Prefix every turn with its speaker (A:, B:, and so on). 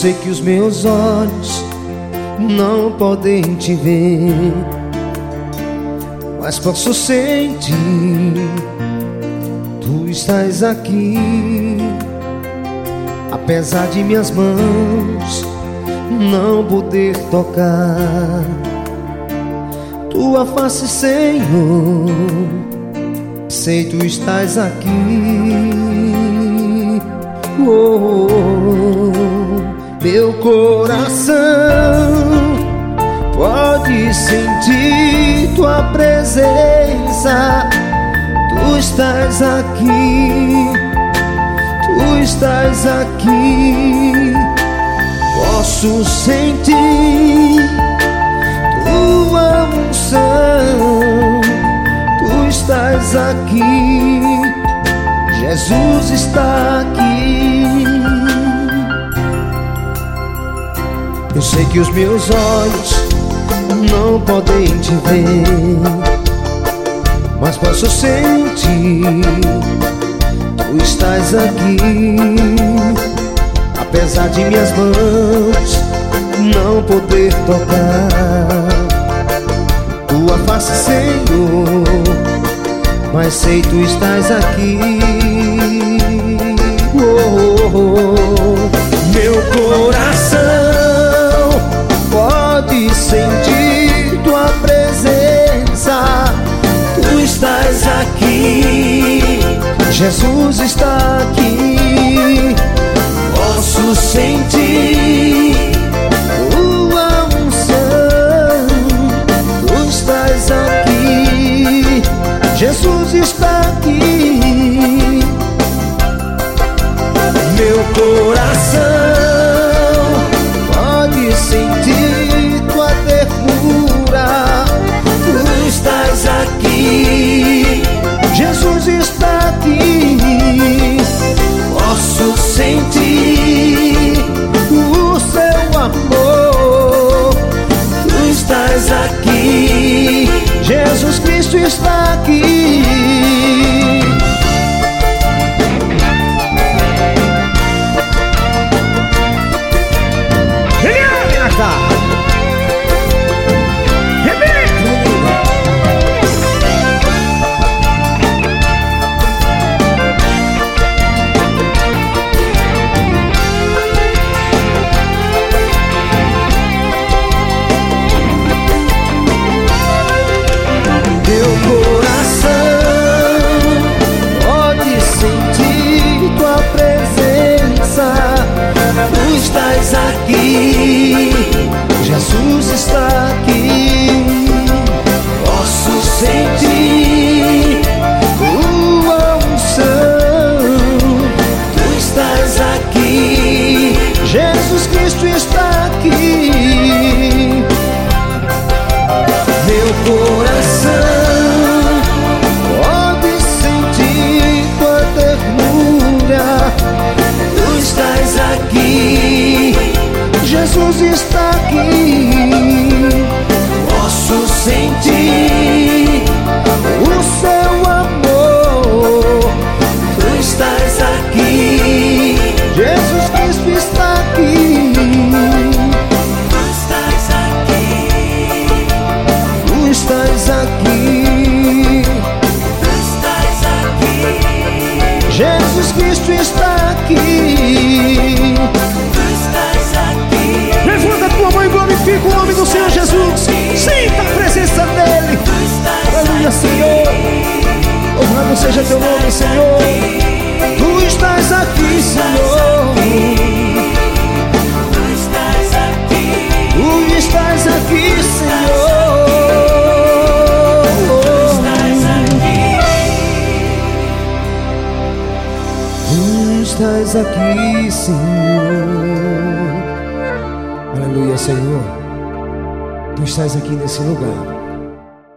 A: sei que os meus olhos não podem te ver, mas posso sentir, tu estás aqui. Apesar de minhas mãos não poder tocar tua face, Senhor, sei tu estás aqui. Oh, meu coração pode sentir tua presença, tu estás aqui, tu estás aqui. Posso sentir tua unção, tu estás aqui, Jesus está aqui. Eu sei que os meus olhos não podem te ver, mas posso sentir, tu estás aqui. Apesar de minhas mãos não poder tocar tua face, Senhor, mas sei tu estás aqui. Oh, oh, oh. Meu coração pode sentir tua presença, tu estás aqui, Jesus está aqui. Posso sentir tua unção, tu estás aqui, Jesus está aqui. Meu coração pode sentir tua ternura, tu estás aqui, Jesus está aqui. Posso sentir o seu amor, tu estás aqui, Jesus Cristo está aqui. Vem cá, tu estás aqui, Jesus está aqui. Posso sentir tua unção, tu estás aqui, Jesus Cristo está aqui. Meu coração pode sentir tua ternura, tu estás aqui, Jesus está aqui. Posso sentir o seu amor, tu estás aqui, Jesus Cristo está aqui. Tu estás aqui, tu estás aqui, tu estás aqui, Jesus Cristo está aqui. Levanta tua mão e glorifica o nome do Senhor Jesus. Sinta a presença dele. Aleluia, Senhor. Louvado seja teu nome, Senhor. Tu estás aqui, Senhor. Tu estás aqui. Tu estás aqui, Senhor. Tu estás aqui, Senhor. Aleluia, Senhor. Tu estás aqui nesse lugar.